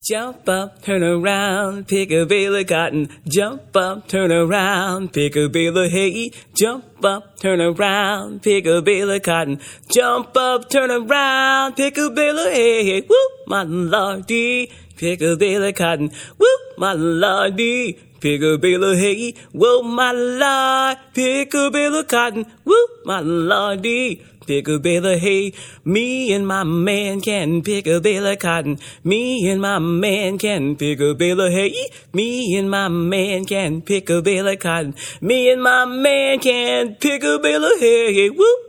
Jump up, turn around, pick a bale of cotton. Jump up, turn around, pick a bale of hay. Jump up, turn around, pick a bale of cotton. Jump up, turn around, pick a bale of hay. Woo, my lordy, pick a bale of cotton. Woo, my lordy, pick a bale of hay. Whoa, my lord, pick a bale of cotton. Woo, my lordy, pick a bale of hay. Me and my man can pick a bale of cotton. Me and my man can pick a bale of hay. Me and my man can pick a bale of cotton. Me and my man can pick a bale of hay. Woo!